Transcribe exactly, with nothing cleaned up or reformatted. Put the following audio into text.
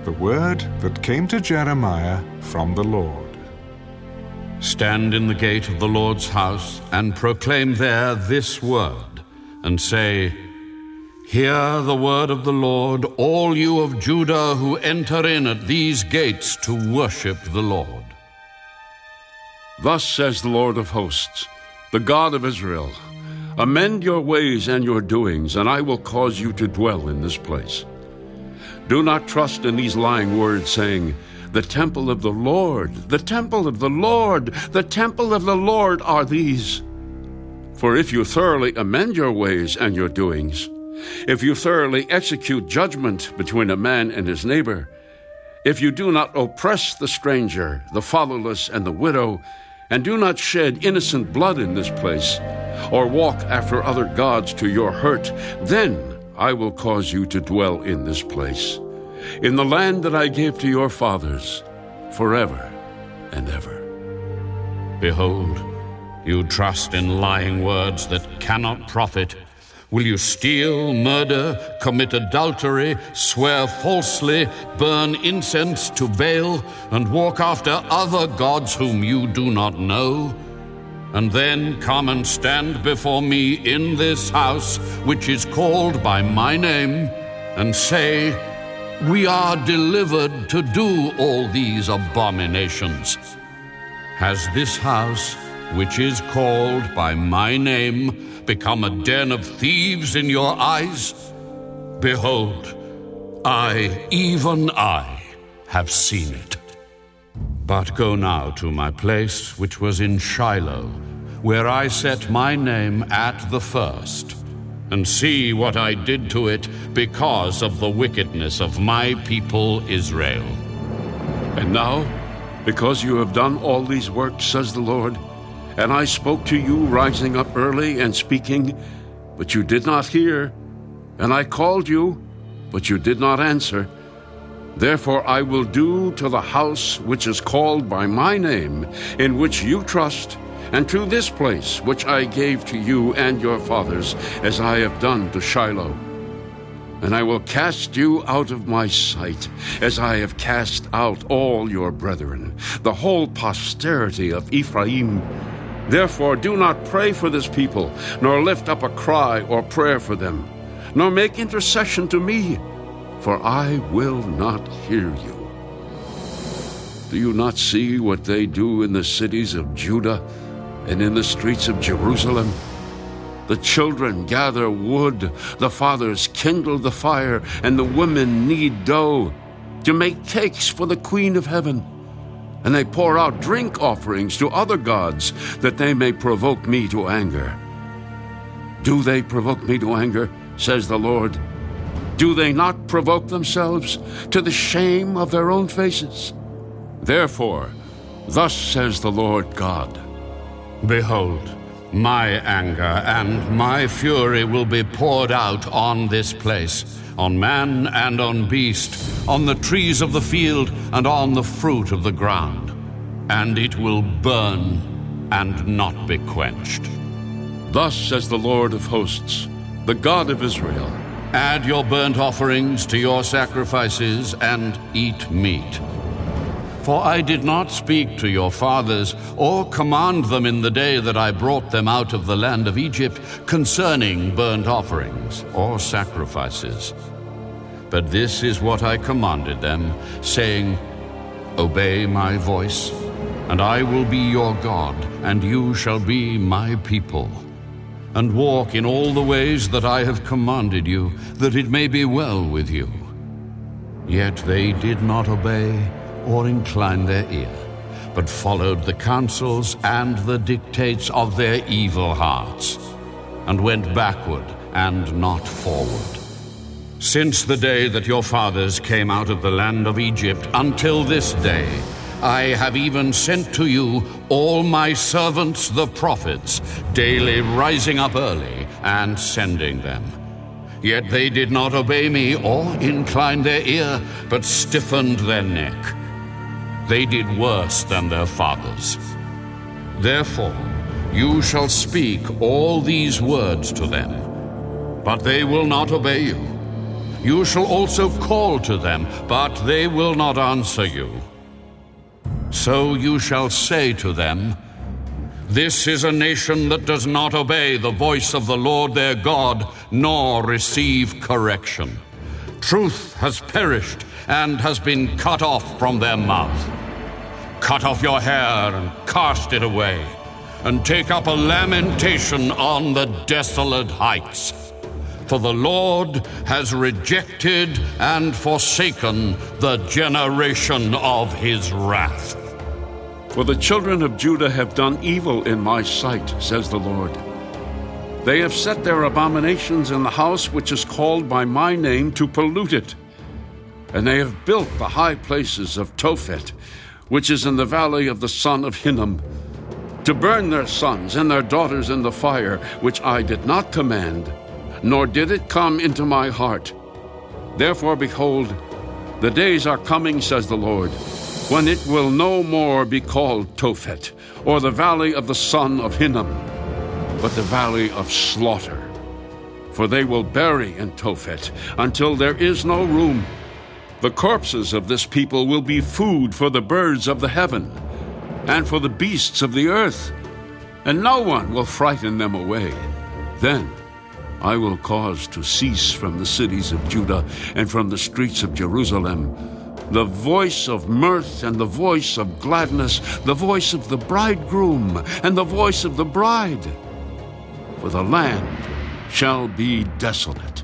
the word that came to Jeremiah from the Lord. Stand in the gate of the Lord's house and proclaim there this word, and say, Hear the word of the Lord, all you of Judah who enter in at these gates to worship the Lord. Thus says the Lord of hosts, the God of Israel, Amend your ways and your doings, and I will cause you to dwell in this place. Do not trust in these lying words, saying, The temple of the Lord, the temple of the Lord, the temple of the Lord are these. For if you thoroughly amend your ways and your doings, if you thoroughly execute judgment between a man and his neighbor, if you do not oppress the stranger, the fatherless, and the widow, and do not shed innocent blood in this place, or walk after other gods to your hurt, then I will cause you to dwell in this place, in the land that I gave to your fathers, forever and ever. Behold, you trust in lying words that cannot profit. Will you steal, murder, commit adultery, swear falsely, burn incense to Baal, and walk after other gods whom you do not know? And then come and stand before me in this house, which is called by my name, and say, We are delivered to do all these abominations. Has this house, which is called by my name, become a den of thieves in your eyes? Behold, I, even I, have seen it. But go now to my place, which was in Shiloh, where I set my name at the first, and see what I did to it because of the wickedness of my people Israel. And now, because you have done all these works, says the Lord, and I spoke to you rising up early and speaking, but you did not hear, and I called you, but you did not answer. Therefore I will do to the house which is called by my name, in which you trust, and to this place which I gave to you and your fathers, as I have done to Shiloh. And I will cast you out of my sight, as I have cast out all your brethren, the whole posterity of Ephraim. Therefore do not pray for this people, nor lift up a cry or prayer for them, nor make intercession to me, for I will not hear you. Do you not see what they do in the cities of Judah and in the streets of Jerusalem? The children gather wood, the fathers kindle the fire, and the women knead dough to make cakes for the Queen of Heaven. And they pour out drink offerings to other gods, that they may provoke me to anger. Do they provoke me to anger, says the Lord? Do they not provoke themselves to the shame of their own faces? Therefore, thus says the Lord God, Behold, my anger and my fury will be poured out on this place, on man and on beast, on the trees of the field and on the fruit of the ground, and it will burn and not be quenched. Thus says the Lord of hosts, the God of Israel, Add your burnt offerings to your sacrifices and eat meat. For I did not speak to your fathers or command them in the day that I brought them out of the land of Egypt concerning burnt offerings or sacrifices. But this is what I commanded them, saying, Obey my voice, and I will be your God, and you shall be my people. And walk in all the ways that I have commanded you, that it may be well with you. Yet they did not obey or incline their ear, but followed the counsels and the dictates of their evil hearts, and went backward and not forward. Since the day that your fathers came out of the land of Egypt until this day, I have even sent to you all my servants the prophets, daily rising up early and sending them. Yet they did not obey me or incline their ear, but stiffened their neck. They did worse than their fathers. Therefore, you shall speak all these words to them, but they will not obey you. You shall also call to them, but they will not answer you. So you shall say to them, This is a nation that does not obey the voice of the Lord their God, nor receive correction. Truth has perished and has been cut off from their mouth. Cut off your hair and cast it away, and take up a lamentation on the desolate heights. For the Lord has rejected and forsaken the generation of his wrath. For the children of Judah have done evil in my sight, says the Lord. They have set their abominations in the house which is called by my name to pollute it. And they have built the high places of Tophet, which is in the valley of the son of Hinnom, to burn their sons and their daughters in the fire, which I did not command, nor did it come into my heart. Therefore, behold, the days are coming, says the Lord, when it will no more be called Tophet, or the valley of the son of Hinnom, but the valley of slaughter. For they will bury in Tophet until there is no room. The corpses of this people will be food for the birds of the heaven, and for the beasts of the earth, and no one will frighten them away. Then I will cause to cease from the cities of Judah and from the streets of Jerusalem the voice of mirth and the voice of gladness, the voice of the bridegroom and the voice of the bride. For the land shall be desolate,